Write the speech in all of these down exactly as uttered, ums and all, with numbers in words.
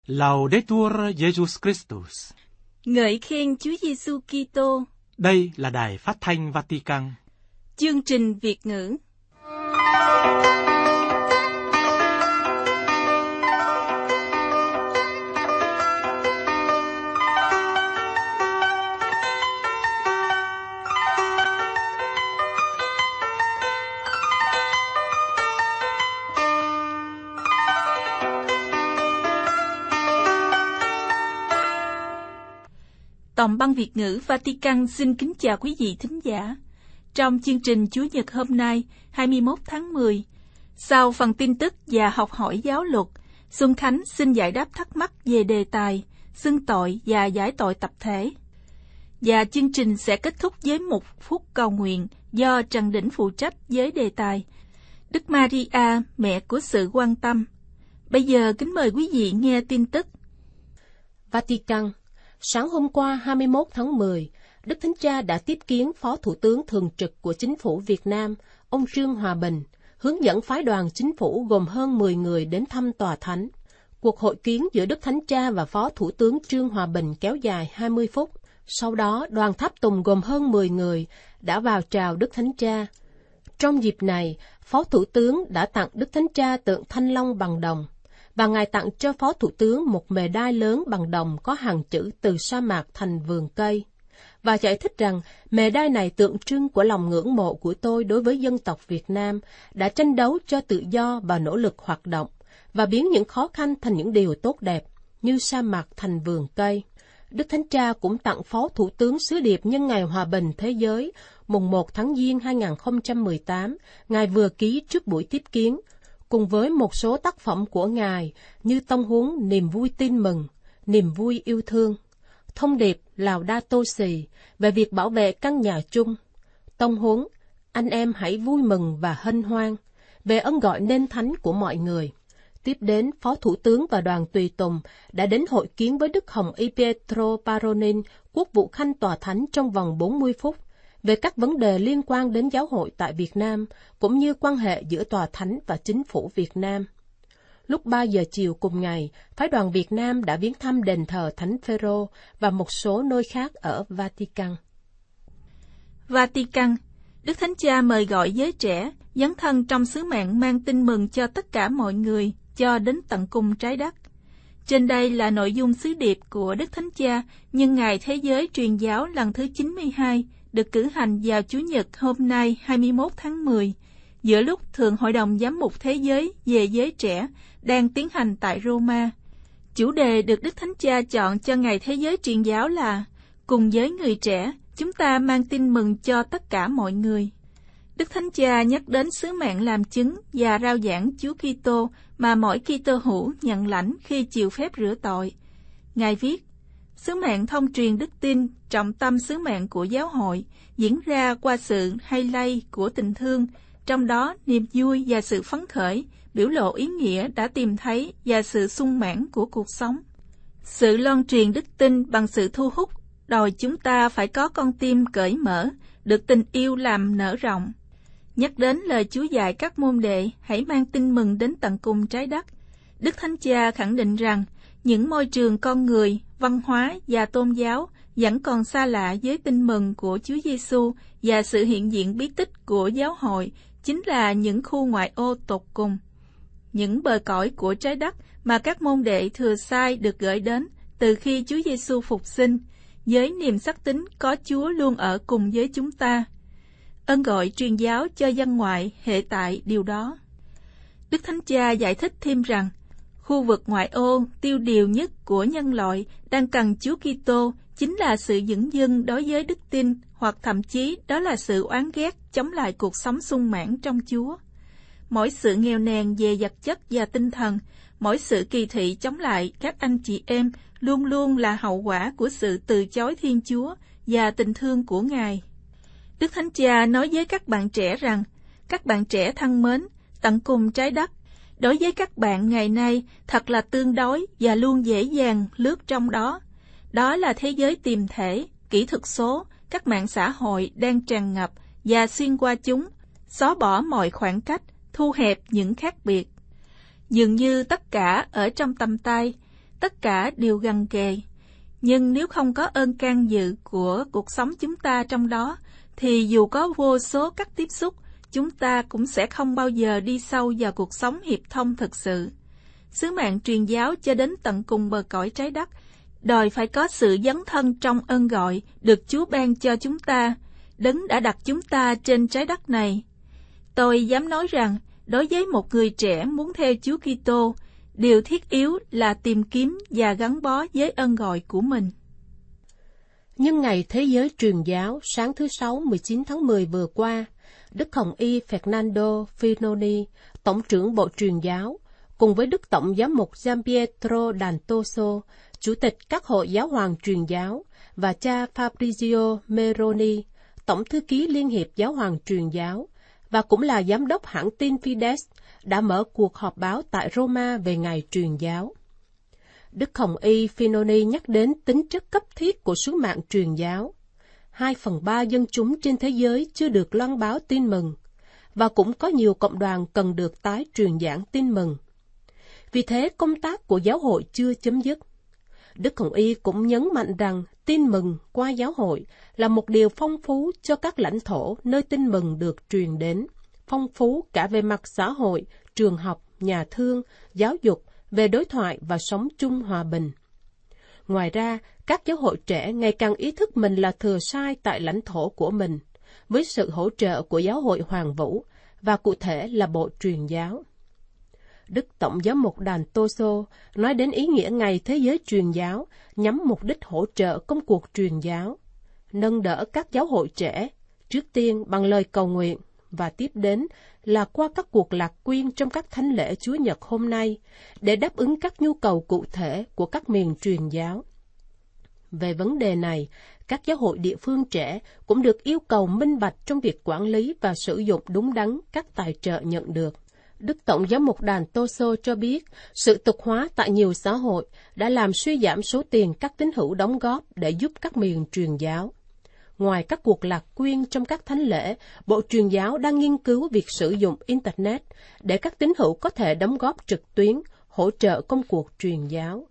Laudetur Jesus Christus. Ngợi khen Chúa Giêsu Kitô. Đây là Đài Phát thanh Vatican. Chương trình Việt ngữ. Tổng ban Việt ngữ Vatican xin kính chào quý vị thính giả. Trong chương trình Chủ nhật hôm nay, hai mươi mốt tháng mười, sau phần tin tức và học hỏi giáo luật, Xuân Khánh xin giải đáp thắc mắc về đề tài xưng tội và giải tội tập thể. Và chương trình sẽ kết thúc với một phút cầu nguyện do Trần Đỉnh phụ trách với đề tài Đức Maria, mẹ của sự quan tâm. Bây giờ kính mời quý vị nghe tin tức. Vatican. Sáng hôm qua hai mươi mốt tháng mười, Đức Thánh Cha đã tiếp kiến Phó Thủ tướng Thường trực của Chính phủ Việt Nam, ông Trương Hòa Bình, hướng dẫn phái đoàn Chính phủ gồm hơn mười người đến thăm Tòa Thánh. Cuộc hội kiến giữa Đức Thánh Cha và Phó Thủ tướng Trương Hòa Bình kéo dài hai mươi phút. Sau đó, đoàn tháp tùng gồm hơn mười người đã vào chào Đức Thánh Cha. Trong dịp này, Phó Thủ tướng đã tặng Đức Thánh Cha tượng Thanh Long bằng đồng, và Ngài tặng cho Phó Thủ tướng một mề đai lớn bằng đồng có hàng chữ từ sa mạc thành vườn cây, và giải thích rằng mề đai này tượng trưng của lòng ngưỡng mộ của tôi đối với dân tộc Việt Nam đã tranh đấu cho tự do và nỗ lực hoạt động, và biến những khó khăn thành những điều tốt đẹp, như sa mạc thành vườn cây. Đức Thánh Cha cũng tặng Phó Thủ tướng sứ điệp nhân ngày Hòa bình Thế giới, mùng một tháng Giêng hai nghìn không trăm mười tám, Ngài vừa ký trước buổi tiếp kiến, cùng với một số tác phẩm của Ngài như tông huấn Niềm vui tin mừng, Niềm vui yêu thương, thông điệp Laudato Si về việc bảo vệ căn nhà chung, tông huấn Anh em hãy vui mừng và hân hoan về ân gọi nên thánh của mọi người. Tiếp đến, Phó Thủ tướng và đoàn tùy tùng đã đến hội kiến với Đức Hồng Y Pietro Parolin, quốc vụ khanh Tòa Thánh trong vòng bốn mươi phút, về các vấn đề liên quan đến giáo hội tại Việt Nam, cũng như quan hệ giữa Tòa Thánh và Chính phủ Việt Nam. Lúc ba giờ chiều cùng ngày, phái đoàn Việt Nam đã viếng thăm đền thờ Thánh Phêrô và một số nơi khác ở Vatican. Vatican. Đức Thánh Cha mời gọi giới trẻ dấn thân trong sứ mạng mang tin mừng cho tất cả mọi người, cho đến tận cùng trái đất. Trên đây là nội dung sứ điệp của Đức Thánh Cha nhân ngày Thế giới truyền giáo lần thứ chín mươi hai, được cử hành vào Chủ nhật hôm nay hai mươi mốt tháng mười, giữa lúc Thượng Hội đồng Giám mục Thế giới về giới trẻ đang tiến hành tại Roma. Chủ đề được Đức Thánh Cha chọn cho ngày Thế giới truyền giáo là cùng với người trẻ, chúng ta mang tin mừng cho tất cả mọi người. Đức Thánh Cha nhắc đến sứ mạng làm chứng và rao giảng Chúa Kitô mà mỗi Kitô hữu nhận lãnh khi chịu phép rửa tội. Ngài viết: sứ mạng thông truyền đức tin, trọng tâm sứ mạng của giáo hội, diễn ra qua sự hay lây của tình thương, trong đó niềm vui và sự phấn khởi, biểu lộ ý nghĩa đã tìm thấy và sự sung mãn của cuộc sống. Sự loan truyền đức tin bằng sự thu hút, đòi chúng ta phải có con tim cởi mở, được tình yêu làm nở rộng. Nhắc đến lời Chúa dạy các môn đệ hãy mang tin mừng đến tận cùng trái đất, Đức Thánh Cha khẳng định rằng những môi trường con người, văn hóa và tôn giáo vẫn còn xa lạ với tin mừng của Chúa Giêsu, và sự hiện diện bí tích của giáo hội chính là những khu ngoại ô tột cùng, những bờ cõi của trái đất mà các môn đệ thừa sai được gửi đến từ khi Chúa Giêsu phục sinh, với niềm xác tín có Chúa luôn ở cùng với chúng ta. Ân gọi truyền giáo cho dân ngoại hệ tại điều đó. Đức Thánh Cha giải thích thêm rằng khu vực ngoại ô tiêu điều nhất của nhân loại đang cần Chúa Kitô chính là sự dửng dưng đối với đức tin, hoặc thậm chí đó là sự oán ghét chống lại cuộc sống sung mãn trong Chúa. Mỗi sự nghèo nàn về vật chất và tinh thần, mỗi sự kỳ thị chống lại các anh chị em luôn luôn là hậu quả của sự từ chối Thiên Chúa và tình thương của Ngài. Đức Thánh Cha nói với các bạn trẻ rằng, các bạn trẻ thân mến, tận cùng trái đất, đối với các bạn ngày nay thật là tương đối và luôn dễ dàng lướt trong đó. Đó là thế giới tiềm thể, kỹ thuật số, các mạng xã hội đang tràn ngập và xuyên qua chúng, xóa bỏ mọi khoảng cách, thu hẹp những khác biệt. Dường như tất cả ở trong tầm tay, tất cả đều gần kề. Nhưng nếu không có ơn can dự của cuộc sống chúng ta trong đó, thì dù có vô số các tiếp xúc, chúng ta cũng sẽ không bao giờ đi sâu vào cuộc sống hiệp thông thực sự. Sứ mạng truyền giáo cho đến tận cùng bờ cõi trái đất, đòi phải có sự dấn thân trong ơn gọi được Chúa ban cho chúng ta, Đấng đã đặt chúng ta trên trái đất này. Tôi dám nói rằng, đối với một người trẻ muốn theo Chúa Kitô, điều thiết yếu là tìm kiếm và gắn bó với ơn gọi của mình. Nhân ngày Thế giới truyền giáo sáng thứ Sáu mười chín tháng mười vừa qua, Đức Hồng Y Fernando Finoni, Tổng trưởng Bộ Truyền giáo, cùng với Đức Tổng giám mục Gian Pietro D'Antoso, Chủ tịch các hội giáo hoàng truyền giáo, và cha Fabrizio Meroni, Tổng thư ký Liên hiệp Giáo hoàng truyền giáo, và cũng là giám đốc hãng tin Fides, đã mở cuộc họp báo tại Roma về ngày truyền giáo. Đức Hồng Y Finoni nhắc đến tính chất cấp thiết của sứ mạng truyền giáo. Hai phần ba dân chúng trên thế giới chưa được loan báo tin mừng, và cũng có nhiều cộng đoàn cần được tái truyền giảng tin mừng. Vì thế, công tác của giáo hội chưa chấm dứt. Đức Hồng Y cũng nhấn mạnh rằng tin mừng qua giáo hội là một điều phong phú cho các lãnh thổ nơi tin mừng được truyền đến, phong phú cả về mặt xã hội, trường học, nhà thương, giáo dục, về đối thoại và sống chung hòa bình. Ngoài ra, các giáo hội trẻ ngày càng ý thức mình là thừa sai tại lãnh thổ của mình, với sự hỗ trợ của giáo hội Hoàng Vũ, và cụ thể là Bộ Truyền giáo. Đức Tổng giám mục D'Antoso nói đến ý nghĩa ngày Thế giới truyền giáo nhắm mục đích hỗ trợ công cuộc truyền giáo, nâng đỡ các giáo hội trẻ, trước tiên bằng lời cầu nguyện, và tiếp đến là qua các cuộc lạc quyên trong các thánh lễ Chúa Nhật hôm nay, để đáp ứng các nhu cầu cụ thể của các miền truyền giáo. Về vấn đề này, các giáo hội địa phương trẻ cũng được yêu cầu minh bạch trong việc quản lý và sử dụng đúng đắn các tài trợ nhận được. Đức Tổng giám mục D'Antoso cho biết, sự tục hóa tại nhiều xã hội đã làm suy giảm số tiền các tín hữu đóng góp để giúp các miền truyền giáo. Ngoài các cuộc lạc quyên trong các thánh lễ, Bộ Truyền giáo đang nghiên cứu việc sử dụng Internet để các tín hữu có thể đóng góp trực tuyến, hỗ trợ công cuộc truyền giáo.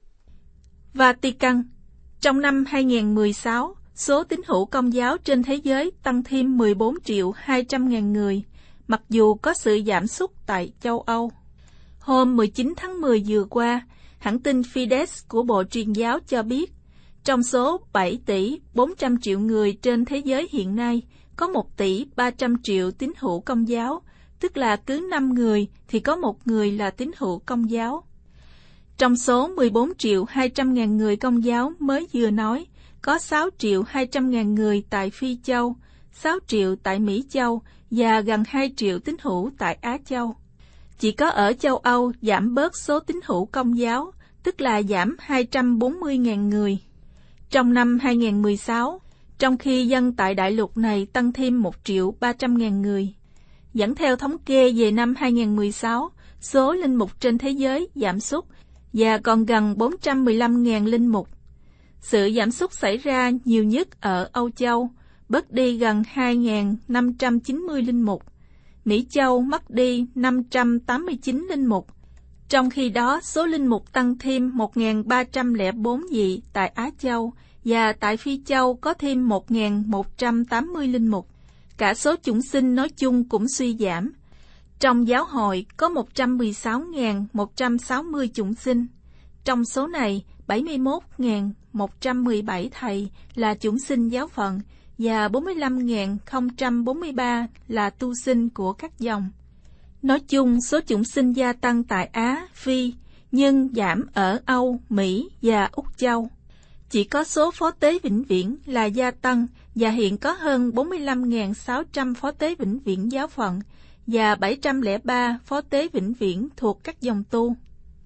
Vatican. Trong năm hai không một sáu, số tín hữu Công giáo trên thế giới tăng thêm mười bốn triệu hai trăm ngàn người, mặc dù có sự giảm sút tại châu Âu. Hôm mười chín tháng mười vừa qua, hãng tin Fides của Bộ Truyền giáo cho biết, trong số bảy tỷ bốn trăm triệu người trên thế giới hiện nay, có một tỷ ba trăm triệu tín hữu Công giáo, tức là cứ năm người thì có một người là tín hữu Công giáo. Trong số mười bốn triệu hai trăm ngàn người Công giáo mới vừa nói, có sáu triệu hai trăm ngàn người tại Phi Châu, sáu triệu tại Mỹ Châu và gần hai triệu tín hữu tại Á Châu. Chỉ có ở châu Âu giảm bớt số tín hữu Công giáo, tức là giảm hai trăm bốn mươi ngàn người. Trong năm hai không một sáu, trong khi dân tại đại lục này tăng thêm một triệu ba trăm ngàn người. Dẫn theo thống kê về năm hai không một sáu, số linh mục trên thế giới giảm sút và còn gần bốn trăm mười lăm ngàn linh mục. Sự giảm sút xảy ra nhiều nhất ở Âu Châu, bớt đi gần hai nghìn năm trăm chín mươi linh mục. Mỹ Châu mất đi năm trăm tám mươi chín linh mục. Trong khi đó, số linh mục tăng thêm một nghìn ba trăm lẻ bốn vị tại Á Châu, và tại Phi Châu có thêm một nghìn một trăm tám mươi linh mục. Cả số chủng sinh nói chung cũng suy giảm. Trong giáo hội có một trăm mười sáu nghìn một trăm sáu mươi chủng sinh. Trong số này, bảy mươi mốt nghìn một trăm mười bảy thầy là chủng sinh giáo phận và bốn mươi lăm nghìn không trăm bốn mươi ba là tu sinh của các dòng. Nói chung, số chủng sinh gia tăng tại Á, Phi, nhưng giảm ở Âu, Mỹ và Úc Châu. Chỉ có số phó tế vĩnh viễn là gia tăng, và hiện có hơn bốn mươi lăm nghìn sáu trăm phó tế vĩnh viễn giáo phận và bảy trăm lẻ ba phó tế vĩnh viễn thuộc các dòng tu.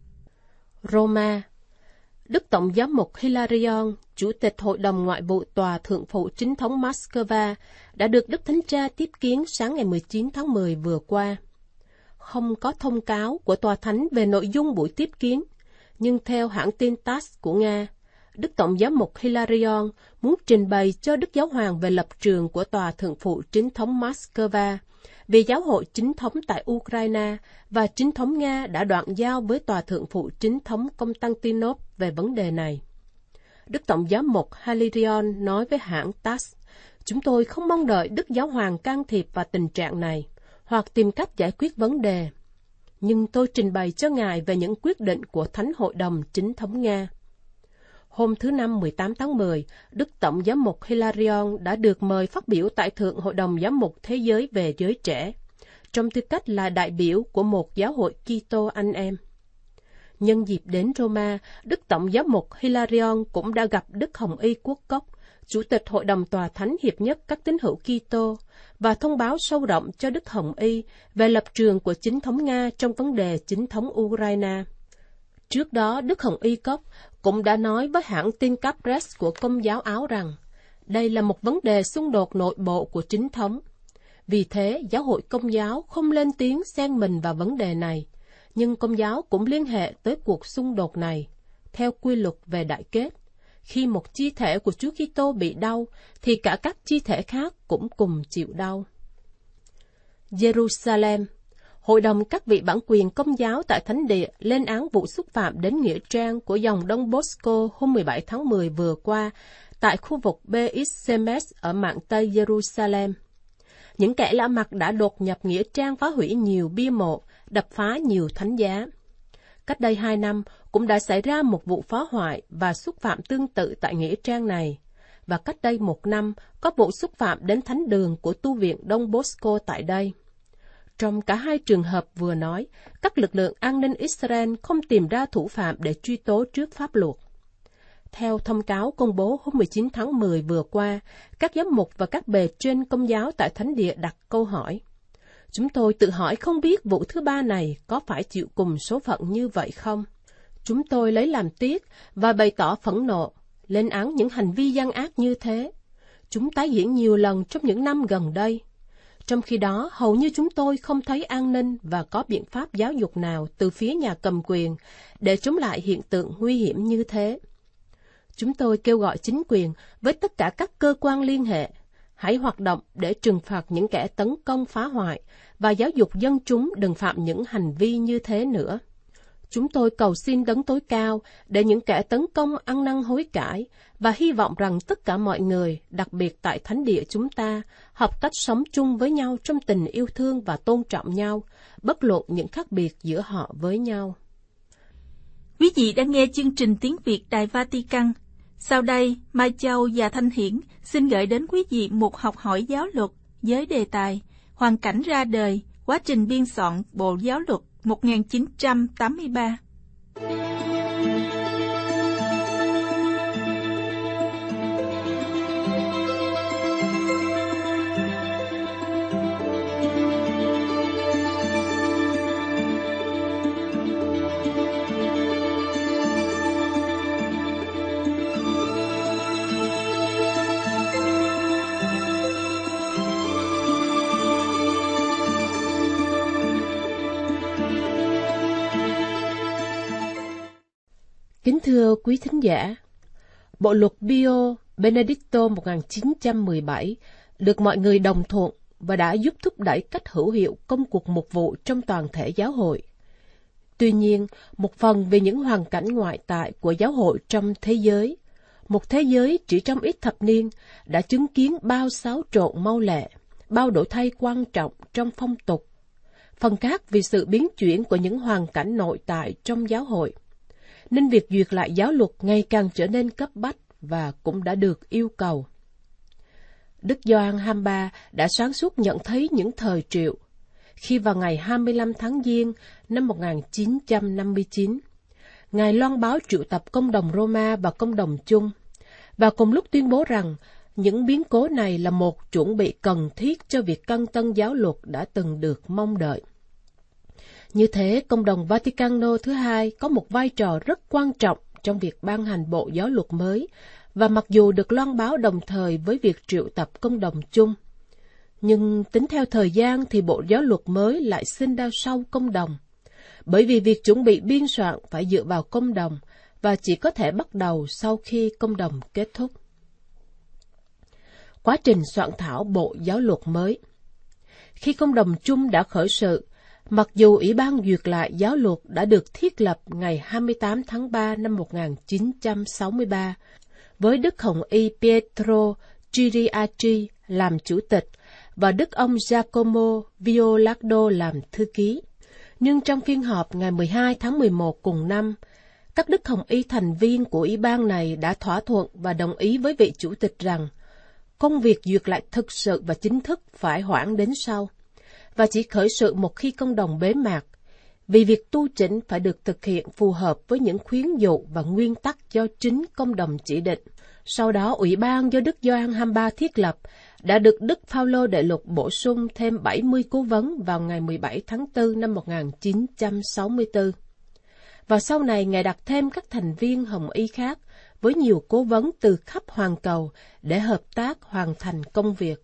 Roma. Đức Tổng giám mục Hilarion, Chủ tịch Hội đồng Ngoại vụ Tòa Thượng phụ Chính thống Moscow, đã được Đức Thánh Cha tiếp kiến sáng ngày mười chín tháng mười vừa qua. Không có thông cáo của Tòa Thánh về nội dung buổi tiếp kiến, nhưng theo hãng tin tát ét của Nga, Đức Tổng giám mục Hilarion muốn trình bày cho Đức Giáo Hoàng về lập trường của Tòa Thượng phụ Chính thống Moscow vì giáo hội chính thống tại Ukraine và chính thống Nga đã đoạn giao với tòa thượng phụ chính thống Constantinople về vấn đề này. Đức Tổng giám mục Hilarion nói với hãng tát ét, chúng tôi không mong đợi Đức Giáo Hoàng can thiệp vào tình trạng này, hoặc tìm cách giải quyết vấn đề. Nhưng tôi trình bày cho Ngài về những quyết định của Thánh Hội đồng Chính thống Nga. Hôm thứ Năm mười tám tháng mười, Đức Tổng giám mục Hilarion đã được mời phát biểu tại Thượng Hội đồng Giám mục Thế giới về giới trẻ, trong tư cách là đại biểu của một giáo hội Kitô anh em. Nhân dịp đến Roma, Đức Tổng giám mục Hilarion cũng đã gặp Đức Hồng Y Quốc Cốc, Chủ tịch Hội đồng Tòa Thánh Hiệp nhất các tín hữu Kitô, và thông báo sâu rộng cho Đức Hồng Y về lập trường của chính thống Nga trong vấn đề chính thống Ukraine. Trước đó, Đức Hồng Y Cốc cũng đã nói với hãng tin cáp Press của Công giáo Áo rằng, đây là một vấn đề xung đột nội bộ của chính thống. Vì thế, giáo hội Công giáo không lên tiếng xen mình vào vấn đề này, nhưng Công giáo cũng liên hệ tới cuộc xung đột này, theo quy luật về đại kết. Khi một chi thể của Chúa Kitô bị đau, thì cả các chi thể khác cũng cùng chịu đau. Jerusalem. Hội đồng các vị bản quyền Công giáo tại Thánh địa lên án vụ xúc phạm đến nghĩa trang của dòng Đông Bosco hôm mười bảy tháng mười vừa qua tại khu vực Beit Shemesh ở mạn Tây Jerusalem. Những kẻ lạ mặt đã đột nhập nghĩa trang, phá hủy nhiều bia mộ, đập phá nhiều thánh giá. Cách đây hai năm cũng đã xảy ra một vụ phá hoại và xúc phạm tương tự tại nghĩa trang này, và cách đây một năm có vụ xúc phạm đến thánh đường của tu viện Đông Bosco tại đây. Trong cả hai trường hợp vừa nói, các lực lượng an ninh Israel không tìm ra thủ phạm để truy tố trước pháp luật. Theo thông cáo công bố hôm mười chín tháng mười vừa qua, các giám mục và các bề trên Công giáo tại Thánh địa đặt câu hỏi. Chúng tôi tự hỏi không biết vụ thứ ba này có phải chịu cùng số phận như vậy không? Chúng tôi lấy làm tiếc và bày tỏ phẫn nộ, lên án những hành vi gian ác như thế. Chúng tái diễn nhiều lần trong những năm gần đây. Trong khi đó, hầu như chúng tôi không thấy an ninh và có biện pháp giáo dục nào từ phía nhà cầm quyền để chống lại hiện tượng nguy hiểm như thế. Chúng tôi kêu gọi chính quyền với tất cả các cơ quan liên hệ, hãy hoạt động để trừng phạt những kẻ tấn công phá hoại và giáo dục dân chúng đừng phạm những hành vi như thế nữa. Chúng tôi cầu xin Đấng tối cao để những kẻ tấn công ăn năn hối cải và hy vọng rằng tất cả mọi người, đặc biệt tại Thánh địa chúng ta, học cách sống chung với nhau trong tình yêu thương và tôn trọng nhau, bất luận những khác biệt giữa họ với nhau. Quý vị đang nghe chương trình tiếng Việt Đài Vatican. Sau đây, Mai Châu và Thanh Hiển xin gửi đến quý vị một học hỏi giáo luật với đề tài Hoàn cảnh ra đời, quá trình biên soạn Bộ Giáo luật một nghìn chín trăm tám mươi ba. Kính thưa quý thính giả, Bộ luật Pio Benedicto một nghìn chín trăm mười bảy được mọi người đồng thuận và đã giúp thúc đẩy cách hữu hiệu công cuộc mục vụ trong toàn thể giáo hội. Tuy nhiên, một phần vì những hoàn cảnh ngoại tại của giáo hội trong thế giới, một thế giới chỉ trong ít thập niên đã chứng kiến bao xáo trộn mau lẹ, bao đổi thay quan trọng trong phong tục. Phần khác vì sự biến chuyển của những hoàn cảnh nội tại trong giáo hội, nên việc duyệt lại giáo luật ngày càng trở nên cấp bách và cũng đã được yêu cầu. Đức Gioan hai mươi ba đã sáng suốt nhận thấy những thời triệu, khi vào ngày hai mươi lăm tháng Giêng năm một nghìn chín trăm năm mươi chín, Ngài loan báo triệu tập công đồng Roma và công đồng chung, và cùng lúc tuyên bố rằng những biến cố này là một chuẩn bị cần thiết cho việc căn tân giáo luật đã từng được mong đợi. Như thế, công đồng Vaticano thứ hai có một vai trò rất quan trọng trong việc ban hành bộ giáo luật mới, và mặc dù được loan báo đồng thời với việc triệu tập công đồng chung, nhưng tính theo thời gian thì bộ giáo luật mới lại sinh ra sau công đồng, bởi vì việc chuẩn bị biên soạn phải dựa vào công đồng và chỉ có thể bắt đầu sau khi công đồng kết thúc. Quá trình soạn thảo bộ giáo luật mới. Khi công đồng chung đã khởi sự, mặc dù Ủy ban duyệt lại giáo luật đã được thiết lập ngày hai mươi tám tháng ba năm một nghìn chín trăm sáu mươi ba, với Đức Hồng Y Pietro Chiriaci làm chủ tịch và Đức ông Giacomo Violacdo làm thư ký. Nhưng trong phiên họp ngày mười hai tháng mười một cùng năm, các Đức Hồng Y thành viên của Ủy ban này đã thỏa thuận và đồng ý với vị chủ tịch rằng công việc duyệt lại thực sự và chính thức phải hoãn đến sau, và chỉ khởi sự một khi công đồng bế mạc, vì việc tu chỉnh phải được thực hiện phù hợp với những khuyến dụ và nguyên tắc do chính công đồng chỉ định. Sau đó, Ủy ban do Đức Gioan hai mươi ba thiết lập đã được Đức Phao-lô Đệ Lục bổ sung thêm bảy mươi cố vấn vào ngày mười bảy tháng tư năm một nghìn chín trăm sáu mươi tư. Và sau này, Ngài đặt thêm các thành viên Hồng Y khác với nhiều cố vấn từ khắp hoàn cầu để hợp tác hoàn thành công việc.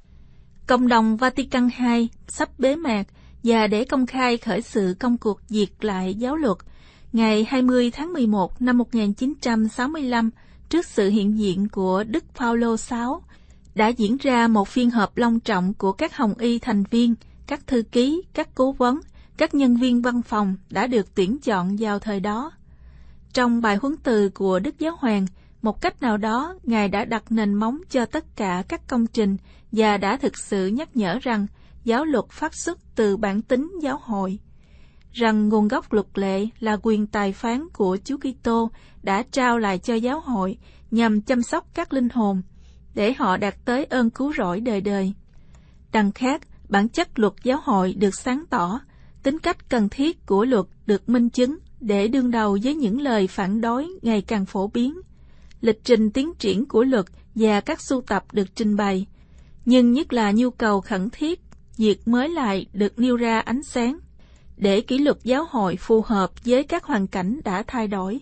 Cộng đồng Vatican hai sắp bế mạc và để công khai khởi sự công cuộc duyệt lại giáo luật, ngày hai mươi tháng mười một năm một nghìn chín trăm sáu mươi lăm, trước sự hiện diện của Đức Phao-lô đệ sáu, đã diễn ra một phiên họp long trọng của các Hồng Y thành viên, các thư ký, các cố vấn, các nhân viên văn phòng đã được tuyển chọn vào thời đó. Trong bài huấn từ của Đức Giáo Hoàng, một cách nào đó, Ngài đã đặt nền móng cho tất cả các công trình và đã thực sự nhắc nhở rằng giáo luật phát xuất từ bản tính giáo hội, rằng nguồn gốc luật lệ là quyền tài phán của Chúa Kitô đã trao lại cho giáo hội nhằm chăm sóc các linh hồn, để họ đạt tới ơn cứu rỗi đời đời. Đằng khác, bản chất luật giáo hội được sáng tỏ, tính cách cần thiết của luật được minh chứng để đương đầu với những lời phản đối ngày càng phổ biến. Lịch trình tiến triển của luật và các sưu tập được trình bày, nhưng nhất là nhu cầu khẩn thiết, việc mới lại được nêu ra ánh sáng, để kỷ luật giáo hội phù hợp với các hoàn cảnh đã thay đổi.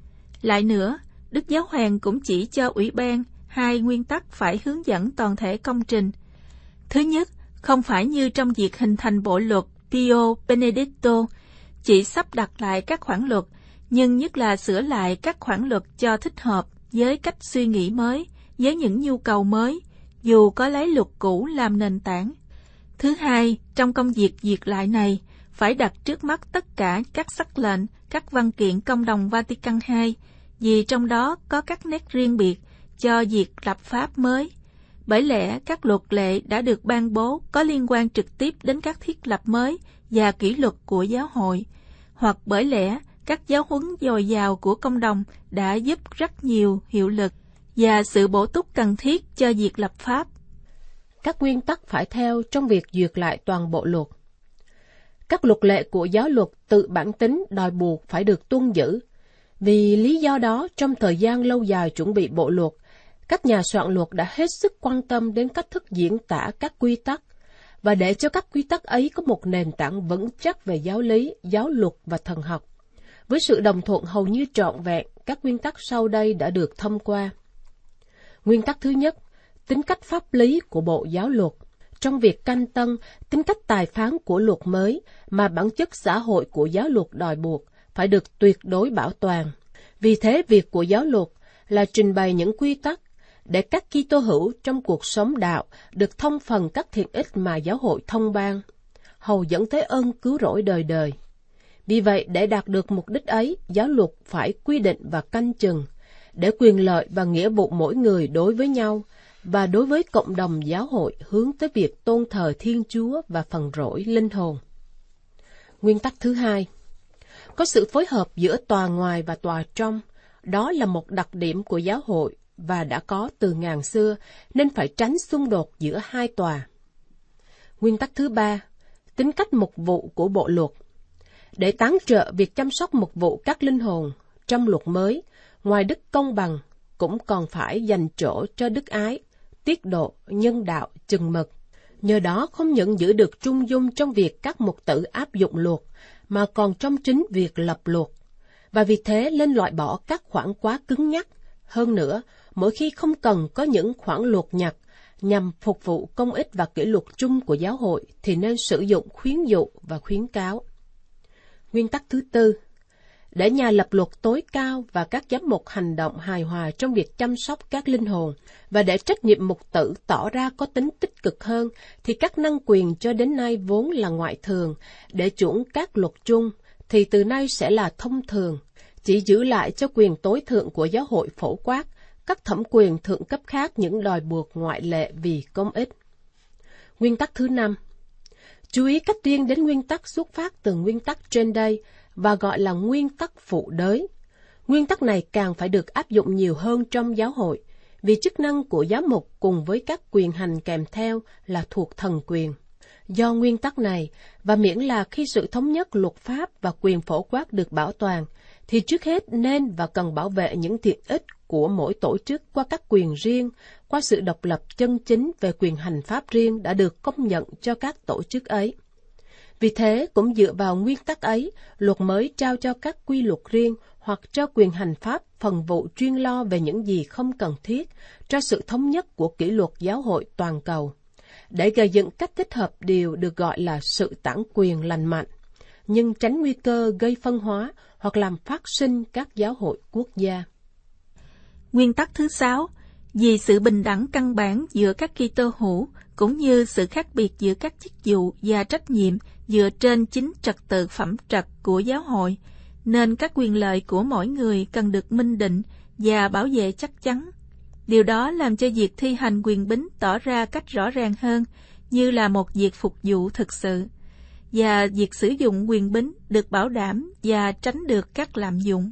Lại nữa, Đức Giáo Hoàng cũng chỉ cho Ủy ban hai nguyên tắc phải hướng dẫn toàn thể công trình. Thứ nhất, không phải như trong việc hình thành bộ luật Pio Benedetto, chỉ sắp đặt lại các khoản luật, nhưng nhất là sửa lại các khoản luật cho thích hợp với cách suy nghĩ mới, với những nhu cầu mới, dù có lấy luật cũ làm nền tảng. Thứ hai, trong công việc duyệt lại này, phải đặt trước mắt tất cả các sắc lệnh, các văn kiện công đồng Vatican hai, vì trong đó có các nét riêng biệt cho việc lập pháp mới. Bởi lẽ các luật lệ đã được ban bố có liên quan trực tiếp đến các thiết lập mới và kỷ luật của giáo hội, hoặc bởi lẽ các giáo huấn dồi dào của công đồng đã giúp rất nhiều hiệu lực và sự bổ túc cần thiết cho việc lập pháp. Các nguyên tắc phải theo trong việc duyệt lại toàn bộ luật. Các luật lệ của giáo luật tự bản tính đòi buộc phải được tuân giữ. Vì lý do đó, trong thời gian lâu dài chuẩn bị bộ luật, các nhà soạn luật đã hết sức quan tâm đến cách thức diễn tả các quy tắc, và để cho các quy tắc ấy có một nền tảng vững chắc về giáo lý, giáo luật và thần học. Với sự đồng thuận hầu như trọn vẹn, các nguyên tắc sau đây đã được thông qua. Nguyên tắc thứ nhất, tính cách pháp lý của bộ giáo luật. Trong việc canh tân, tính cách tài phán của luật mới mà bản chất xã hội của giáo luật đòi buộc phải được tuyệt đối bảo toàn. Vì thế, việc của giáo luật là trình bày những quy tắc để các Kitô hữu trong cuộc sống đạo được thông phần các thiện ích mà giáo hội thông ban, hầu dẫn tới ơn cứu rỗi đời đời. Vì vậy, để đạt được mục đích ấy, giáo luật phải quy định và canh chừng, để quyền lợi và nghĩa vụ mỗi người đối với nhau và đối với cộng đồng giáo hội hướng tới việc tôn thờ Thiên Chúa và phần rỗi linh hồn. Nguyên tắc thứ hai, có sự phối hợp giữa tòa ngoài và tòa trong. Đó là một đặc điểm của giáo hội và đã có từ ngàn xưa, nên phải tránh xung đột giữa hai tòa. Nguyên tắc thứ ba, tính cách mục vụ của bộ luật. Để tán trợ việc chăm sóc mục vụ các linh hồn, trong luật mới, ngoài đức công bằng, cũng còn phải dành chỗ cho đức ái, tiết độ, nhân đạo, chừng mực. Nhờ đó không những giữ được trung dung trong việc các mục tử áp dụng luật, mà còn trong chính việc lập luật. Và vì thế nên loại bỏ các khoản quá cứng nhắc. Hơn nữa, mỗi khi không cần có những khoản luật nhặt nhằm phục vụ công ích và kỷ luật chung của giáo hội, thì nên sử dụng khuyến dụ và khuyến cáo. Nguyên tắc thứ tư, để nhà lập luật tối cao và các giám mục hành động hài hòa trong việc chăm sóc các linh hồn, và để trách nhiệm mục tử tỏ ra có tính tích cực hơn, thì các năng quyền cho đến nay vốn là ngoại thường, để chuẩn các luật chung, thì từ nay sẽ là thông thường, chỉ giữ lại cho quyền tối thượng của giáo hội phổ quát, các thẩm quyền thượng cấp khác những đòi buộc ngoại lệ vì công ích. Nguyên tắc thứ năm. Chú ý cách riêng đến nguyên tắc xuất phát từ nguyên tắc trên đây, và gọi là nguyên tắc phụ đới. Nguyên tắc này càng phải được áp dụng nhiều hơn trong giáo hội, vì chức năng của giám mục cùng với các quyền hành kèm theo là thuộc thần quyền. Do nguyên tắc này, và miễn là khi sự thống nhất luật pháp và quyền phổ quát được bảo toàn, thì trước hết nên và cần bảo vệ những tiện ích của mỗi tổ chức qua các quyền riêng, qua sự độc lập chân chính về quyền hành pháp riêng đã được công nhận cho các tổ chức ấy. Vì thế, cũng dựa vào nguyên tắc ấy, luật mới trao cho các quy luật riêng hoặc cho quyền hành pháp phần vụ chuyên lo về những gì không cần thiết, cho sự thống nhất của kỷ luật giáo hội toàn cầu, để gây dựng cách thích hợp điều được gọi là sự tản quyền lành mạnh, nhưng tránh nguy cơ gây phân hóa hoặc làm phát sinh các giáo hội quốc gia. Nguyên tắc thứ sáu, vì sự bình đẳng căn bản giữa các Kitô hữu, cũng như sự khác biệt giữa các chức vụ và trách nhiệm dựa trên chính trật tự phẩm trật của giáo hội, nên các quyền lợi của mỗi người cần được minh định và bảo vệ chắc chắn. Điều đó làm cho việc thi hành quyền bính tỏ ra cách rõ ràng hơn, như là một việc phục vụ thực sự, và việc sử dụng quyền bính được bảo đảm và tránh được các lạm dụng.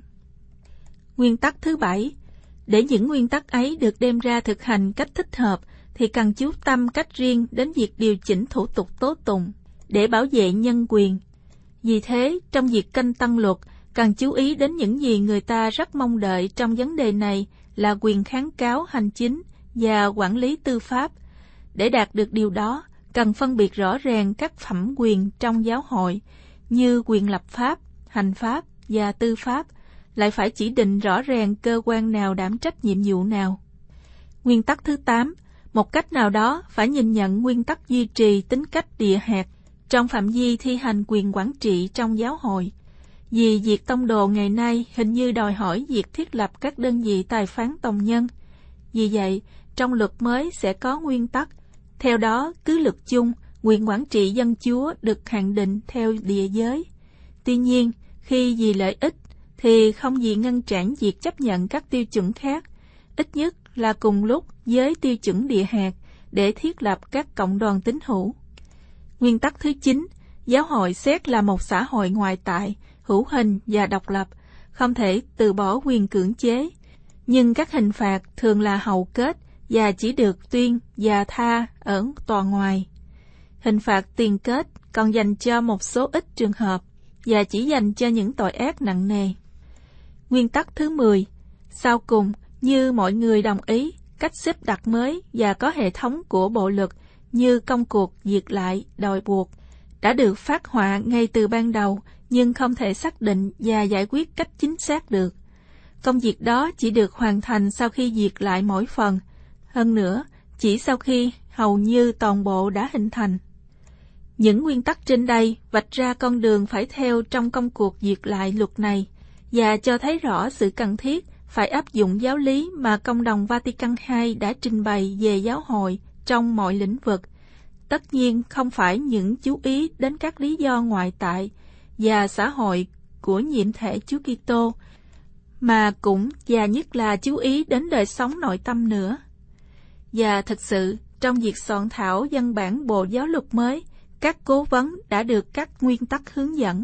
Nguyên tắc thứ bảy, để những nguyên tắc ấy được đem ra thực hành cách thích hợp, thì cần chú tâm cách riêng đến việc điều chỉnh thủ tục tố tụng để bảo vệ nhân quyền. Vì thế, trong việc canh tân luật, cần chú ý đến những gì người ta rất mong đợi trong vấn đề này là quyền kháng cáo hành chính và quản lý tư pháp. Để đạt được điều đó, cần phân biệt rõ ràng các phẩm quyền trong giáo hội, như quyền lập pháp, hành pháp và tư pháp, lại phải chỉ định rõ ràng cơ quan nào đảm trách nhiệm vụ nào. Nguyên tắc thứ tám, một cách nào đó phải nhìn nhận nguyên tắc duy trì tính cách địa hạt trong phạm vi thi hành quyền quản trị trong giáo hội. Vì việc tông đồ ngày nay hình như đòi hỏi việc thiết lập các đơn vị tài phán tòng nhân. Vì vậy, trong luật mới sẽ có nguyên tắc. Theo đó, cứ luật chung, quyền quản trị dân chúa được hạn định theo địa giới. Tuy nhiên, khi vì lợi ích, thì không gì ngăn cản việc chấp nhận các tiêu chuẩn khác, ít nhất là cùng lúc với tiêu chuẩn địa hạt, để thiết lập các cộng đoàn tín hữu. Nguyên tắc thứ chín, giáo hội xét là một xã hội ngoại tại, hữu hình và độc lập, không thể từ bỏ quyền cưỡng chế, nhưng các hình phạt thường là hậu kết và chỉ được tuyên và tha ở tòa ngoài. Hình phạt tiền kết còn dành cho một số ít trường hợp và chỉ dành cho những tội ác nặng nề. Nguyên tắc thứ mười, sau cùng, như mọi người đồng ý, cách xếp đặt mới và có hệ thống của bộ luật như công cuộc diệt lại, đòi buộc, đã được phát họa ngay từ ban đầu, nhưng không thể xác định và giải quyết cách chính xác được. Công việc đó chỉ được hoàn thành sau khi diệt lại mỗi phần, hơn nữa, chỉ sau khi hầu như toàn bộ đã hình thành. Những nguyên tắc trên đây vạch ra con đường phải theo trong công cuộc diệt lại luật này, và cho thấy rõ sự cần thiết phải áp dụng giáo lý mà Công đồng Vatican hai đã trình bày về giáo hội trong mọi lĩnh vực. Tất nhiên không phải những chú ý đến các lý do ngoại tại và xã hội của nhiệm thể Chúa Kitô, mà cũng và nhất là chú ý đến đời sống nội tâm nữa. Và thực sự, trong việc soạn thảo văn bản bộ giáo luật mới, các cố vấn đã được các nguyên tắc hướng dẫn.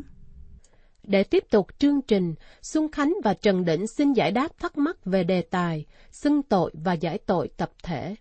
Để tiếp tục chương trình, Xuân Khánh và Trần Định xin giải đáp thắc mắc về đề tài xưng tội và giải tội tập thể.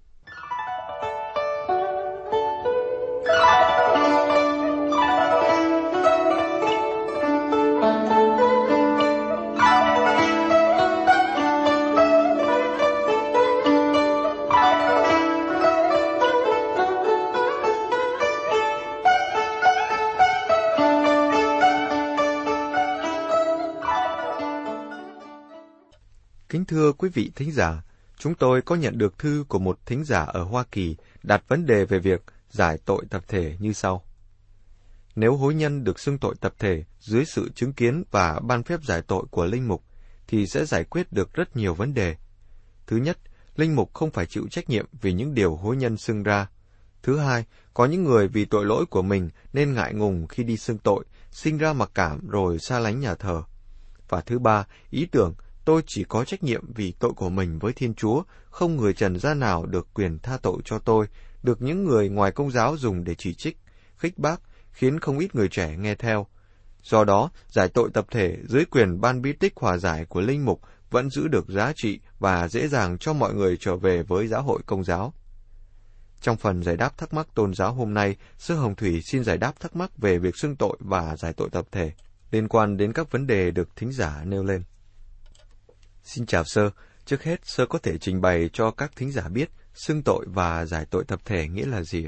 Kính thưa quý vị thính giả, chúng tôi có nhận được thư của một thính giả ở Hoa Kỳ đặt vấn đề về việc giải tội tập thể như sau. Nếu hối nhân được xưng tội tập thể dưới sự chứng kiến và ban phép giải tội của linh mục, thì sẽ giải quyết được rất nhiều vấn đề. Thứ nhất, linh mục không phải chịu trách nhiệm vì những điều hối nhân xưng ra. Thứ hai, có những người vì tội lỗi của mình nên ngại ngùng khi đi xưng tội, sinh ra mặc cảm rồi xa lánh nhà thờ. Và thứ ba, ý tưởng tôi chỉ có trách nhiệm vì tội của mình với Thiên Chúa, không người trần gian nào được quyền tha tội cho tôi, được những người ngoài Công giáo dùng để chỉ trích, khích bác, khiến không ít người trẻ nghe theo. Do đó, giải tội tập thể dưới quyền ban bí tích hòa giải của linh mục vẫn giữ được giá trị và dễ dàng cho mọi người trở về với giáo hội Công giáo. Trong phần giải đáp thắc mắc tôn giáo hôm nay, Sư Hồng Thủy xin giải đáp thắc mắc về việc xưng tội và giải tội tập thể, liên quan đến các vấn đề được thính giả nêu lên. Xin chào Sơ, trước hết Sơ có thể trình bày cho các thính giả biết xưng tội và giải tội tập thể nghĩa là gì ạ?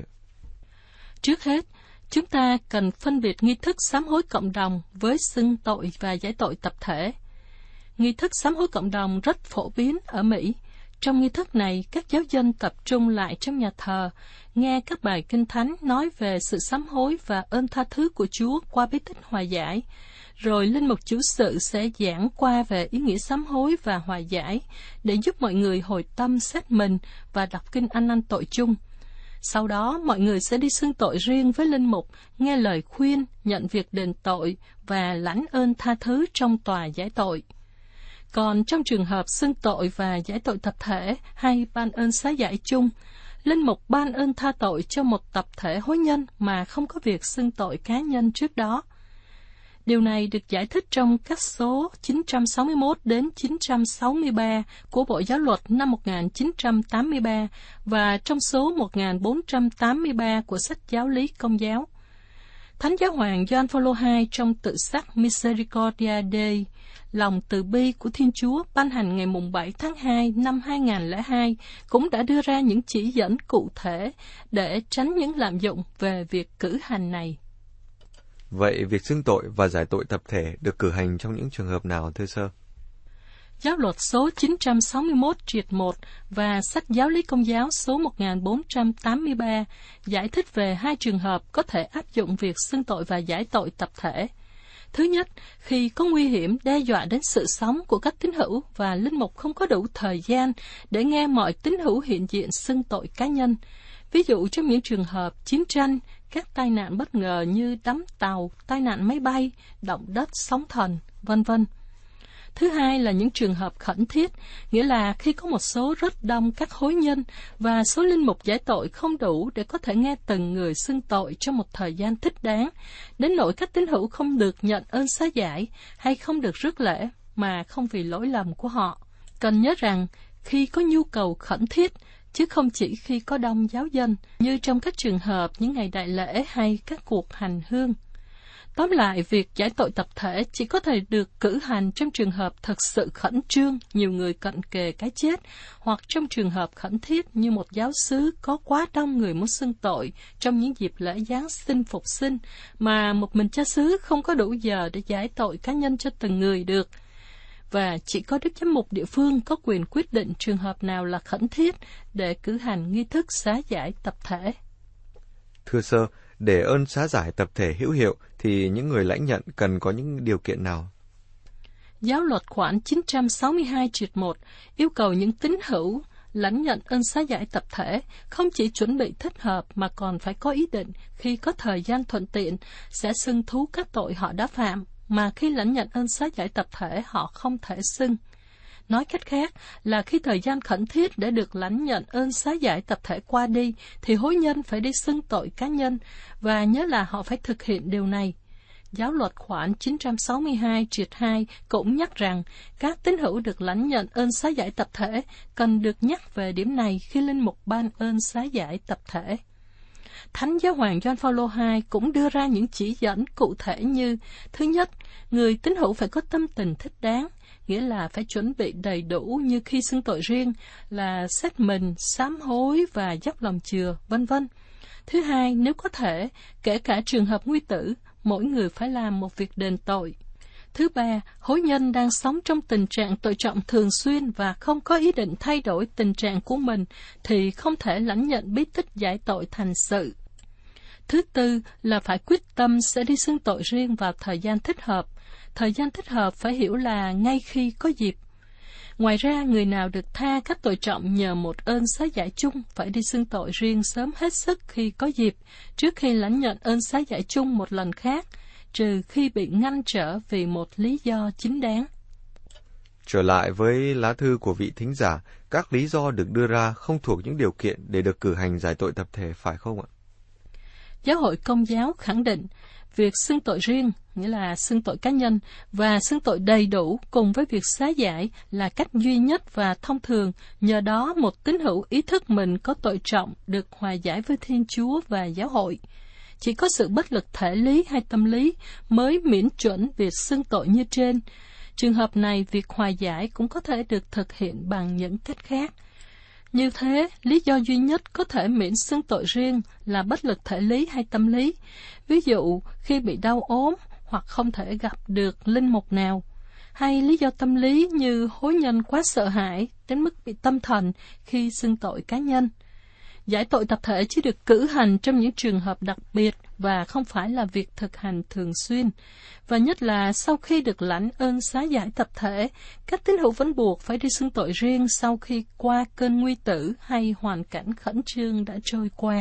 Trước hết, chúng ta cần phân biệt nghi thức sám hối cộng đồng với xưng tội và giải tội tập thể. Nghi thức sám hối cộng đồng rất phổ biến ở Mỹ. Trong nghi thức này, các giáo dân tập trung lại trong nhà thờ, nghe các bài kinh thánh nói về sự sám hối và ơn tha thứ của Chúa qua bí tích hòa giải. Rồi linh mục chủ sự sẽ giảng qua về ý nghĩa sám hối và hòa giải để giúp mọi người hồi tâm xét mình và đọc kinh ăn năn tội chung. Sau đó, mọi người sẽ đi xưng tội riêng với linh mục, nghe lời khuyên, nhận việc đền tội và lãnh ơn tha thứ trong tòa giải tội. Còn trong trường hợp xưng tội và giải tội tập thể hay ban ơn xá giải chung, linh mục ban ơn tha tội cho một tập thể hối nhân mà không có việc xưng tội cá nhân trước đó. Điều này được giải thích trong các số chín trăm sáu mươi mốt đến chín trăm sáu mươi ba của Bộ Giáo luật năm một nghìn chín trăm tám mươi ba và trong số một nghìn bốn trăm tám mươi ba của sách Giáo lý Công giáo. Thánh Giáo hoàng Gioan Phaolô hai trong tự sắc Misericordia Dei, lòng từ bi của Thiên Chúa ban hành ngày bảy tháng hai năm hai nghìn lẻ hai cũng đã đưa ra những chỉ dẫn cụ thể để tránh những lạm dụng về việc cử hành này. Vậy việc xưng tội và giải tội tập thể được cử hành trong những trường hợp nào thưa Sơ? Giáo luật số chín trăm sáu mươi mốt triệt một và sách Giáo lý Công giáo số một nghìn bốn trăm tám mươi ba giải thích về hai trường hợp có thể áp dụng việc xưng tội và giải tội tập thể. Thứ nhất, khi có nguy hiểm đe dọa đến sự sống của các tín hữu và linh mục không có đủ thời gian để nghe mọi tín hữu hiện diện xưng tội cá nhân. Ví dụ trong những trường hợp chiến tranh, các tai nạn bất ngờ như đắm tàu, tai nạn máy bay, động đất, sóng thần, vân vân. Thứ hai là những trường hợp khẩn thiết, nghĩa là khi có một số rất đông các hối nhân và số linh mục giải tội không đủ để có thể nghe từng người xưng tội trong một thời gian thích đáng, đến nỗi các tín hữu không được nhận ơn xá giải hay không được rước lễ mà không vì lỗi lầm của họ. Cần nhớ rằng, khi có nhu cầu khẩn thiết, chứ không chỉ khi có đông giáo dân, như trong các trường hợp những ngày đại lễ hay các cuộc hành hương. Tóm lại, việc giải tội tập thể chỉ có thể được cử hành trong trường hợp thực sự khẩn trương, nhiều người cận kề cái chết, hoặc trong trường hợp khẩn thiết như một giáo xứ có quá đông người muốn xưng tội trong những dịp lễ Giáng sinh Phục sinh, mà một mình cha xứ không có đủ giờ để giải tội cá nhân cho từng người được. Và chỉ có Đức Giám mục địa phương có quyền quyết định trường hợp nào là khẩn thiết để cử hành nghi thức xá giải tập thể. Thưa Sơ, để ơn xá giải tập thể hữu hiệu thì những người lãnh nhận cần có những điều kiện nào? Giáo luật khoản chín trăm sáu mươi hai triệt một yêu cầu những tín hữu lãnh nhận ơn xá giải tập thể không chỉ chuẩn bị thích hợp mà còn phải có ý định khi có thời gian thuận tiện sẽ xưng thú các tội họ đã phạm, mà khi lãnh nhận ơn xá giải tập thể họ không thể xưng. Nói cách khác là khi thời gian khẩn thiết để được lãnh nhận ơn xá giải tập thể qua đi, thì hối nhân phải đi xưng tội cá nhân, và nhớ là họ phải thực hiện điều này. Giáo luật khoản chín trăm sáu mươi hai triệt hai cũng nhắc rằng các tín hữu được lãnh nhận ơn xá giải tập thể cần được nhắc về điểm này khi linh mục ban ơn xá giải tập thể. Thánh Giáo hoàng Gioan Phaolô hai cũng đưa ra những chỉ dẫn cụ thể như: thứ nhất, người tín hữu phải có tâm tình thích đáng, nghĩa là phải chuẩn bị đầy đủ như khi xưng tội riêng là xét mình, sám hối và dốc lòng chừa, vân vân. Thứ hai, nếu có thể, kể cả trường hợp nguy tử, mỗi người phải làm một việc đền tội. Thứ ba, hối nhân đang sống trong tình trạng tội trọng thường xuyên và không có ý định thay đổi tình trạng của mình thì không thể lãnh nhận bí tích giải tội thành sự. Thứ tư là phải quyết tâm sẽ đi xưng tội riêng vào thời gian thích hợp. Thời gian thích hợp phải hiểu là ngay khi có dịp. Ngoài ra, người nào được tha các tội trọng nhờ một ơn xá giải chung phải đi xưng tội riêng sớm hết sức khi có dịp, trước khi lãnh nhận ơn xá giải chung một lần khác, trừ khi bị ngăn trở vì một lý do chính đáng. Trở lại với lá thư của vị thính giả, các lý do được đưa ra không thuộc những điều kiện để được cử hành giải tội tập thể, phải không ạ? Giáo hội Công giáo khẳng định, việc xưng tội riêng, nghĩa là xưng tội cá nhân, và xưng tội đầy đủ cùng với việc xá giải là cách duy nhất và thông thường, nhờ đó một tín hữu ý thức mình có tội trọng được hòa giải với Thiên Chúa và giáo hội. Chỉ có sự bất lực thể lý hay tâm lý mới miễn chuẩn việc xưng tội như trên. Trường hợp này, việc hòa giải cũng có thể được thực hiện bằng những cách khác. Như thế, lý do duy nhất có thể miễn xưng tội riêng là bất lực thể lý hay tâm lý. Ví dụ, khi bị đau ốm hoặc không thể gặp được linh mục nào. Hay lý do tâm lý như hối nhân quá sợ hãi đến mức bị tâm thần khi xưng tội cá nhân. Giải tội tập thể chỉ được cử hành trong những trường hợp đặc biệt và không phải là việc thực hành thường xuyên. Và nhất là sau khi được lãnh ơn xá giải tập thể, các tín hữu vẫn buộc phải đi xưng tội riêng sau khi qua cơn nguy tử hay hoàn cảnh khẩn trương đã trôi qua.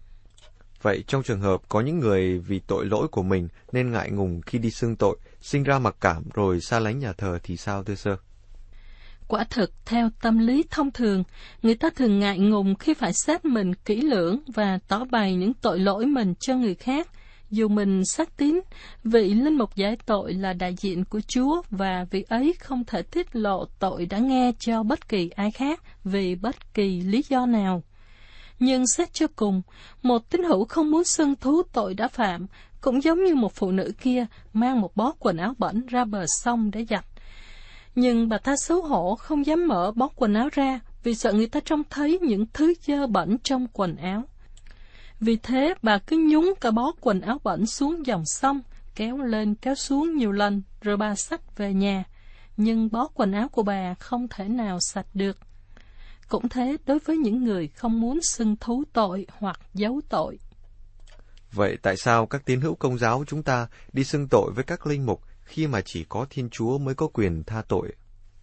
Vậy trong trường hợp có những người vì tội lỗi của mình nên ngại ngùng khi đi xưng tội, sinh ra mặc cảm rồi xa lánh nhà thờ thì sao thưa sơ? Quả thực, theo tâm lý thông thường, người ta thường ngại ngùng khi phải xét mình kỹ lưỡng và tỏ bày những tội lỗi mình cho người khác. Dù mình xác tín, vị linh mục giải tội là đại diện của Chúa và vị ấy không thể tiết lộ tội đã nghe cho bất kỳ ai khác vì bất kỳ lý do nào. Nhưng xét cho cùng, một tín hữu không muốn xưng thú tội đã phạm, cũng giống như một phụ nữ kia mang một bó quần áo bẩn ra bờ sông để giặt. Nhưng bà ta xấu hổ không dám mở bó quần áo ra vì sợ người ta trông thấy những thứ dơ bẩn trong quần áo. Vì thế bà cứ nhúng cả bó quần áo bẩn xuống dòng sông, kéo lên kéo xuống nhiều lần rồi bà xách về nhà. Nhưng bó quần áo của bà không thể nào sạch được. Cũng thế đối với những người không muốn xưng thú tội hoặc giấu tội. Vậy tại sao các tín hữu Công giáo chúng ta đi xưng tội với các linh mục khi mà chỉ có Thiên Chúa mới có quyền tha tội?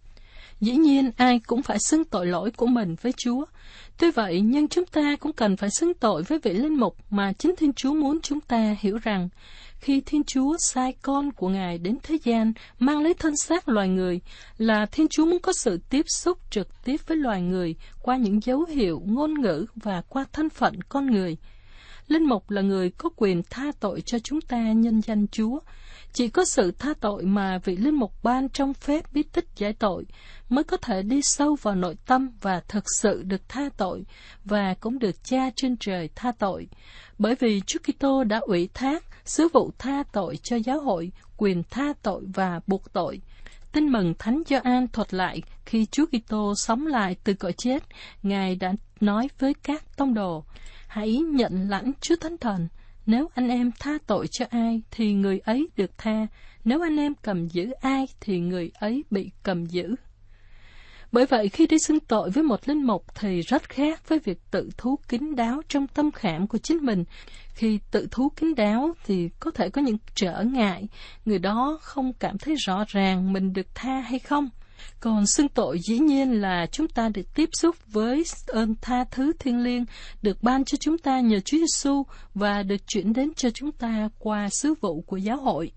Dĩ nhiên ai cũng phải xưng tội lỗi của mình với Chúa. Tuy vậy, nhưng chúng ta cũng cần phải xưng tội với vị linh mục mà chính Thiên Chúa muốn chúng ta hiểu rằng, khi Thiên Chúa sai con của Ngài đến thế gian mang lấy thân xác loài người, là Thiên Chúa muốn có sự tiếp xúc trực tiếp với loài người qua những dấu hiệu, ngôn ngữ và qua thân phận con người. Linh mục là người có quyền tha tội cho chúng ta nhân danh Chúa. Chỉ có sự tha tội mà vị linh mục ban trong phép bí tích giải tội mới có thể đi sâu vào nội tâm và thực sự được tha tội, và cũng được Cha trên trời tha tội. Bởi vì Chúa Kitô đã ủy thác sứ vụ tha tội cho giáo hội, quyền tha tội và buộc tội. Tin mừng Thánh Gioan thuật lại khi Chúa Kitô sống lại từ cõi chết, Ngài đã nói với các tông đồ: hãy nhận lãnh Chúa Thánh Thần. Nếu anh em tha tội cho ai, thì người ấy được tha. Nếu anh em cầm giữ ai, thì người ấy bị cầm giữ. Bởi vậy, khi đi xưng tội với một linh mục thì rất khác với việc tự thú kín đáo trong tâm khảm của chính mình. Khi tự thú kín đáo thì có thể có những trở ngại, người đó không cảm thấy rõ ràng mình được tha hay không. Còn xưng tội dĩ nhiên là chúng ta được tiếp xúc với ơn tha thứ thiêng liêng được ban cho chúng ta nhờ Chúa Giêsu và được chuyển đến cho chúng ta qua sứ vụ của giáo hội.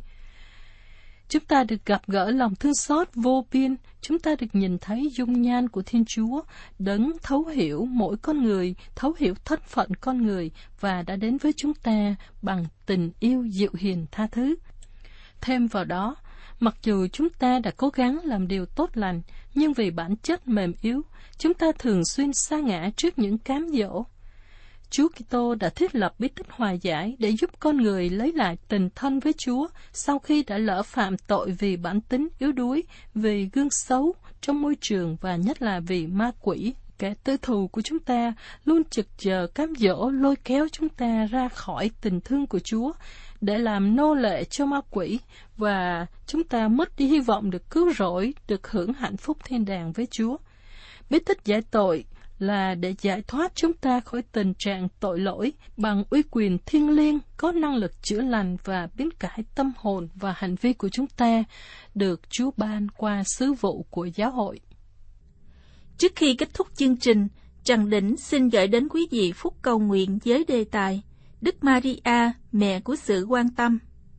Chúng ta được gặp gỡ lòng thương xót vô biên, chúng ta được nhìn thấy dung nhan của Thiên Chúa, đấng thấu hiểu mỗi con người, thấu hiểu thân phận con người và đã đến với chúng ta bằng tình yêu dịu hiền tha thứ. Thêm vào đó, mặc dù chúng ta đã cố gắng làm điều tốt lành, nhưng vì bản chất mềm yếu, chúng ta thường xuyên sa ngã trước những cám dỗ. Chúa Kitô đã thiết lập bí tích hòa giải để giúp con người lấy lại tình thân với Chúa sau khi đã lỡ phạm tội vì bản tính yếu đuối, vì gương xấu trong môi trường và nhất là vì ma quỷ. Kẻ tử thù của chúng ta luôn trực chờ cám dỗ lôi kéo chúng ta ra khỏi tình thương của Chúa để làm nô lệ cho ma quỷ, và chúng ta mất đi hy vọng được cứu rỗi, được hưởng hạnh phúc thiên đàng với Chúa. Bí tích giải tội là để giải thoát chúng ta khỏi tình trạng tội lỗi bằng uy quyền thiêng liêng có năng lực chữa lành và biến cải tâm hồn và hành vi của chúng ta, được Chúa ban qua sứ vụ của giáo hội. Trước khi kết thúc chương trình, Trần Đỉnh xin gửi đến quý vị phút cầu nguyện với đề tài Đức Maria, mẹ của sự quan tâm.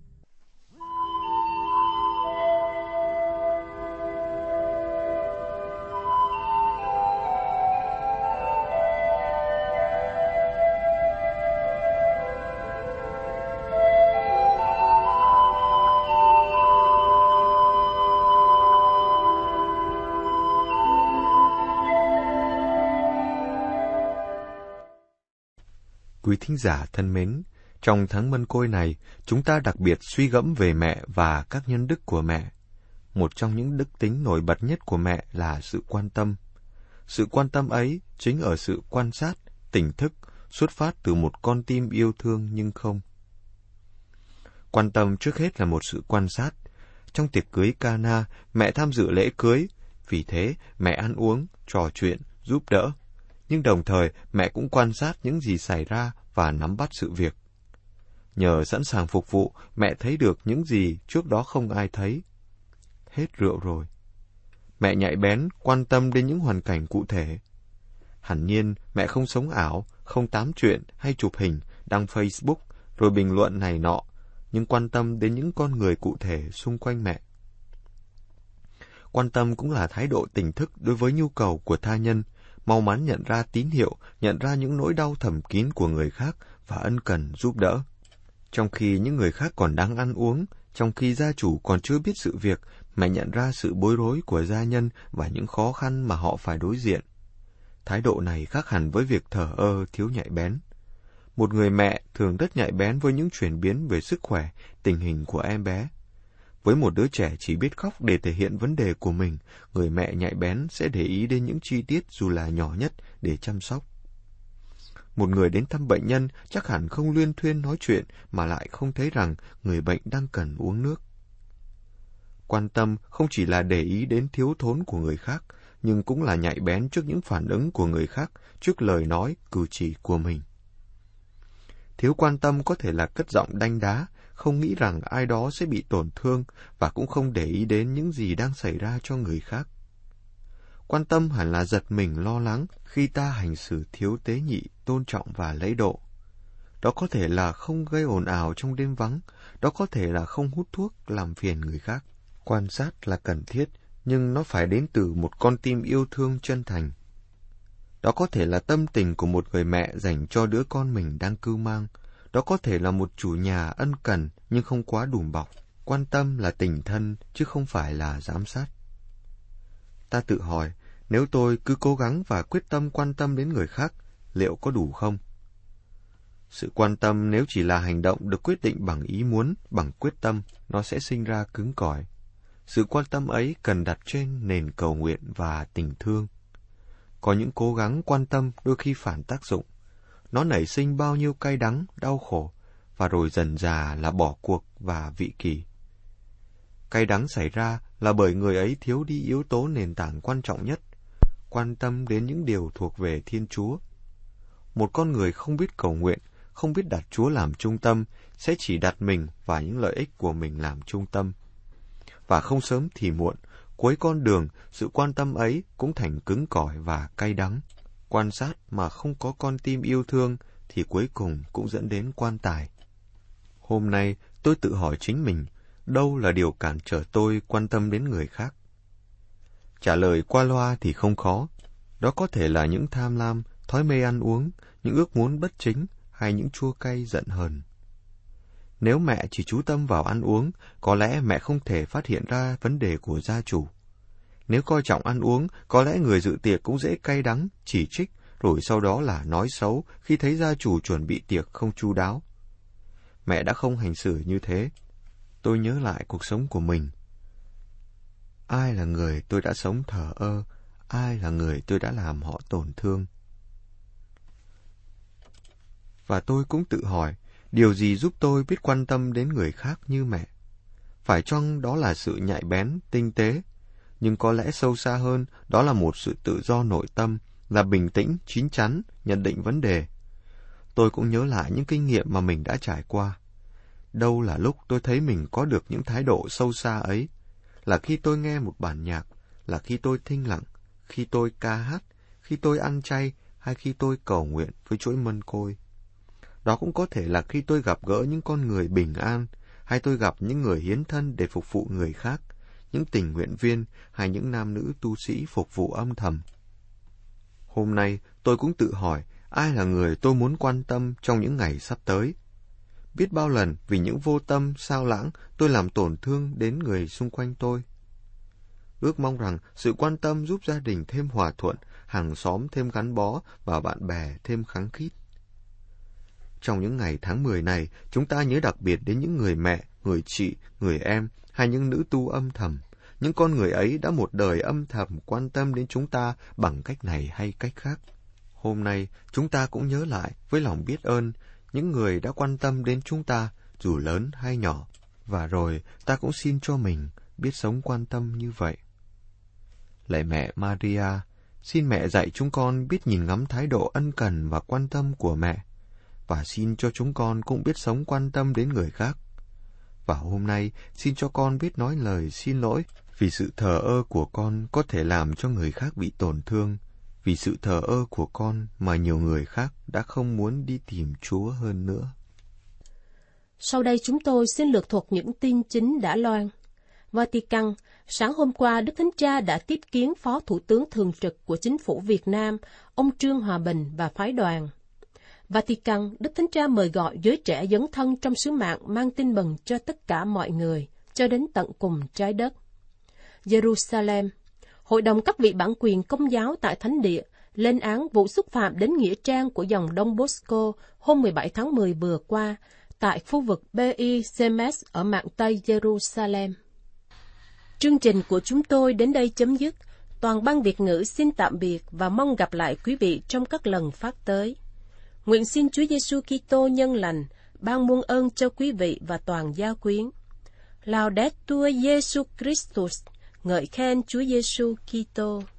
Quý thính giả thân mến, trong tháng Mân Côi này, chúng ta đặc biệt suy gẫm về mẹ và các nhân đức của mẹ. Một trong những đức tính nổi bật nhất của mẹ là sự quan tâm. Sự quan tâm ấy chính ở sự quan sát, tỉnh thức, xuất phát từ một con tim yêu thương nhưng không. Quan tâm trước hết là một sự quan sát. Trong tiệc cưới Cana, mẹ tham dự lễ cưới, vì thế mẹ ăn uống, trò chuyện, giúp đỡ. Nhưng đồng thời mẹ cũng quan sát những gì xảy ra và nắm bắt sự việc. Nhờ sẵn sàng phục vụ, mẹ thấy được những gì trước đó không ai thấy. Hết rượu rồi. Mẹ nhạy bén, quan tâm đến những hoàn cảnh cụ thể. Hẳn nhiên, mẹ không sống ảo, không tám chuyện hay chụp hình, đăng Facebook, rồi bình luận này nọ, nhưng quan tâm đến những con người cụ thể xung quanh mẹ. Quan tâm cũng là thái độ tỉnh thức đối với nhu cầu của tha nhân, mau mắn nhận ra tín hiệu, nhận ra những nỗi đau thầm kín của người khác và ân cần giúp đỡ. Trong khi những người khác còn đang ăn uống, trong khi gia chủ còn chưa biết sự việc, mẹ nhận ra sự bối rối của gia nhân và những khó khăn mà họ phải đối diện. Thái độ này khác hẳn với việc thờ ơ, thiếu nhạy bén. Một người mẹ thường rất nhạy bén với những chuyển biến về sức khỏe, tình hình của em bé. Với một đứa trẻ chỉ biết khóc để thể hiện vấn đề của mình, người mẹ nhạy bén sẽ để ý đến những chi tiết dù là nhỏ nhất để chăm sóc. Một người đến thăm bệnh nhân chắc hẳn không luyên thuyên nói chuyện mà lại không thấy rằng người bệnh đang cần uống nước. Quan tâm không chỉ là để ý đến thiếu thốn của người khác, nhưng cũng là nhạy bén trước những phản ứng của người khác, trước lời nói, cử chỉ của mình. Thiếu quan tâm có thể là cất giọng đanh đá, không nghĩ rằng ai đó sẽ bị tổn thương và cũng không để ý đến những gì đang xảy ra cho người khác. Quan tâm hẳn là giật mình lo lắng khi ta hành xử thiếu tế nhị, tôn trọng và lễ độ. Đó có thể là không gây ồn ào trong đêm vắng, đó có thể là không hút thuốc làm phiền người khác. Quan sát là cần thiết, nhưng nó phải đến từ một con tim yêu thương chân thành. Đó có thể là tâm tình của một người mẹ dành cho đứa con mình đang cưu mang. Đó có thể là một chủ nhà ân cần nhưng không quá đùm bọc. Quan tâm là tình thân chứ không phải là giám sát. Ta tự hỏi, nếu tôi cứ cố gắng và quyết tâm quan tâm đến người khác, liệu có đủ không? Sự quan tâm nếu chỉ là hành động được quyết định bằng ý muốn, bằng quyết tâm, nó sẽ sinh ra cứng cỏi. Sự quan tâm ấy cần đặt trên nền cầu nguyện và tình thương. Có những cố gắng quan tâm đôi khi phản tác dụng. Nó nảy sinh bao nhiêu cay đắng, đau khổ, và rồi dần dà là bỏ cuộc và vị kỷ. Cay đắng xảy ra là bởi người ấy thiếu đi yếu tố nền tảng quan trọng nhất, quan tâm đến những điều thuộc về Thiên Chúa. Một con người không biết cầu nguyện, không biết đặt Chúa làm trung tâm, sẽ chỉ đặt mình và những lợi ích của mình làm trung tâm. Và không sớm thì muộn, cuối con đường, sự quan tâm ấy cũng thành cứng cỏi và cay đắng. Quan sát mà không có con tim yêu thương thì cuối cùng cũng dẫn đến quan tài. Hôm nay tôi tự hỏi chính mình, đâu là điều cản trở tôi quan tâm đến người khác? Trả lời qua loa thì không khó. Đó có thể là những tham lam, thói mê ăn uống, những ước muốn bất chính hay những chua cay giận hờn. Nếu mẹ chỉ chú tâm vào ăn uống, có lẽ mẹ không thể phát hiện ra vấn đề của gia chủ. Nếu coi trọng ăn uống, có lẽ người dự tiệc cũng dễ cay đắng, chỉ trích, rồi sau đó là nói xấu khi thấy gia chủ chuẩn bị tiệc không chu đáo. Mẹ đã không hành xử như thế. Tôi nhớ lại cuộc sống của mình. Ai là người tôi đã sống thờ ơ, ai là người tôi đã làm họ tổn thương. Và tôi cũng tự hỏi, điều gì giúp tôi biết quan tâm đến người khác như mẹ? Phải chăng đó là sự nhạy bén, tinh tế? Nhưng có lẽ sâu xa hơn, đó là một sự tự do nội tâm, là bình tĩnh, chín chắn, nhận định vấn đề. Tôi cũng nhớ lại những kinh nghiệm mà mình đã trải qua. Đâu là lúc tôi thấy mình có được những thái độ sâu xa ấy, là khi tôi nghe một bản nhạc, là khi tôi thinh lặng, khi tôi ca hát, khi tôi ăn chay, hay khi tôi cầu nguyện với chuỗi mân côi. Đó cũng có thể là khi tôi gặp gỡ những con người bình an, hay tôi gặp những người hiến thân để phục vụ người khác, những tình nguyện viên hay những nam nữ tu sĩ phục vụ âm thầm. Hôm nay tôi cũng tự hỏi ai là người tôi muốn quan tâm trong những ngày sắp tới. Biết bao lần vì những vô tâm, sao lãng tôi làm tổn thương đến người xung quanh tôi. Ước mong rằng sự quan tâm giúp gia đình thêm hòa thuận, hàng xóm thêm gắn bó và bạn bè thêm khăng khít. Trong những ngày tháng mười này, chúng ta nhớ đặc biệt đến những người mẹ, người chị, người em hay những nữ tu âm thầm. Những con người ấy đã một đời âm thầm quan tâm đến chúng ta bằng cách này hay cách khác. Hôm nay, chúng ta cũng nhớ lại với lòng biết ơn những người đã quan tâm đến chúng ta, dù lớn hay nhỏ. Và rồi, ta cũng xin cho mình biết sống quan tâm như vậy. Lạy mẹ Maria, xin mẹ dạy chúng con biết nhìn ngắm thái độ ân cần và quan tâm của mẹ. Và xin cho chúng con cũng biết sống quan tâm đến người khác. Và hôm nay, xin cho con biết nói lời xin lỗi, vì sự thờ ơ của con có thể làm cho người khác bị tổn thương, vì sự thờ ơ của con mà nhiều người khác đã không muốn đi tìm Chúa hơn nữa. Sau đây chúng tôi xin lược thuật những tin chính đã loan. Vatican, sáng hôm qua Đức Thánh Cha đã tiếp kiến Phó Thủ tướng Thường trực của Chính phủ Việt Nam, ông Trương Hòa Bình và phái đoàn. Vatican, Đức Thánh Cha mời gọi giới trẻ dấn thân trong sứ mạng mang tin mừng cho tất cả mọi người, cho đến tận cùng trái đất. Jerusalem, Hội đồng các vị bản quyền Công giáo tại Thánh địa lên án vụ xúc phạm đến nghĩa trang của dòng Don Bosco hôm mười bảy tháng mười vừa qua tại khu vực Be'er Shemesh ở mạn Tây Jerusalem. Chương trình của chúng tôi đến đây chấm dứt. Toàn ban Việt ngữ xin tạm biệt và mong gặp lại quý vị trong các lần phát tới. Nguyện xin Chúa Giêsu Kitô nhân lành ban muôn ơn cho quý vị và toàn gia quyến. Laudetur Jesus Christus, ngợi khen Chúa Giêsu Kitô.